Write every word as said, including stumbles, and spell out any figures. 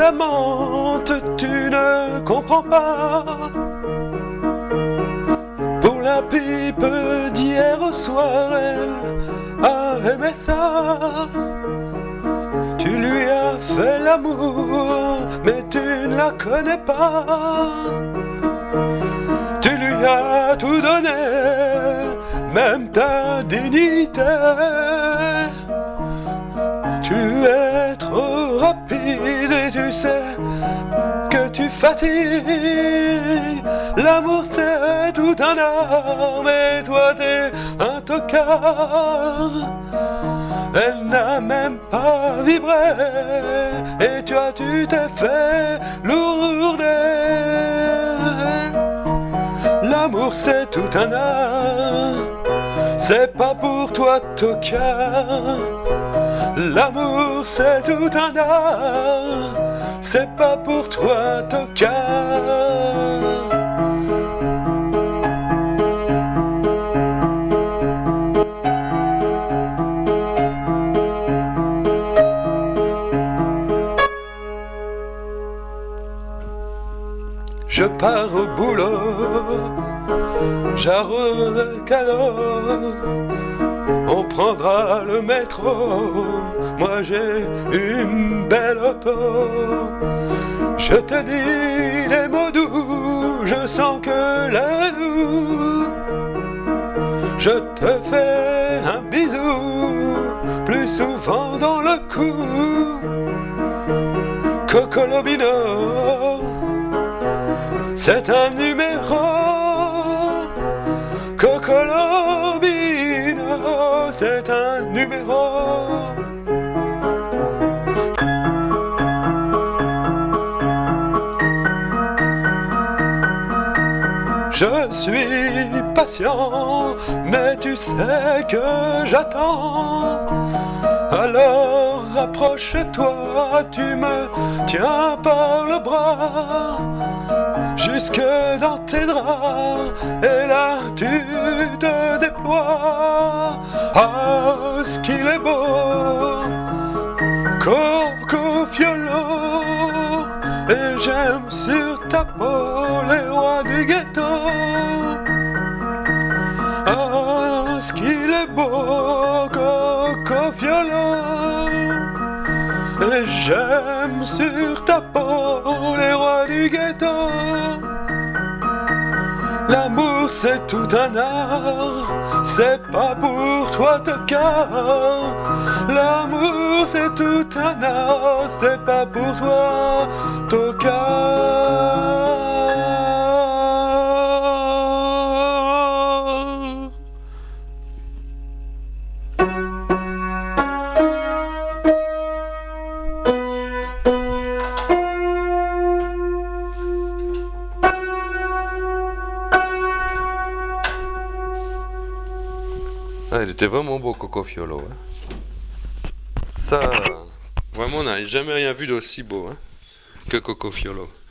amantes, tu ne comprends pas. Pour la pipe d'hier au soir, elle a aimé ça. Tu lui as fait l'amour, mais tu ne la connais pas. Tu lui as tout donné, même ta dignité. Tu es trop rapide et tu sais que tu fatigues. L'amour c'est tout un art, mais toi t'es un tocard. Elle n'a même pas vibré et toi tu t'es fait lourder. L'amour c'est tout un art, c'est pas pour toi tocard. L'amour c'est tout un art, c'est pas pour toi tocard. Je pars au boulot, j'arrose le canot, on prendra le métro, moi j'ai une belle auto. Je te dis des mots doux, je sens que les doux. Je te fais un bisou, plus souvent dans le cou. Coco Lobino, c'est un numéro. Coco Lobino, c'est un numéro. Je suis patient, mais tu sais que j'attends. Alors approche-toi, tu me tiens par le bras jusque dans tes draps, et là tu te déploies. Ah, ce qu'il est beau, Coco Fiolo, et j'aime sur ta peau les rois du ghetto. Ah, ce qu'il est beau, Coco Fiolo, et j'aime sur ta peau les rois du ghetto. L'amour c'est tout un art, c'est pas pour toi tocard. L'amour c'est tout un art, c'est pas pour toi tocard. Ah, il était vraiment beau, Coco Fiolo. Hein. Ça, vraiment, on n'a jamais rien vu d'aussi beau hein, que Coco Fiolo.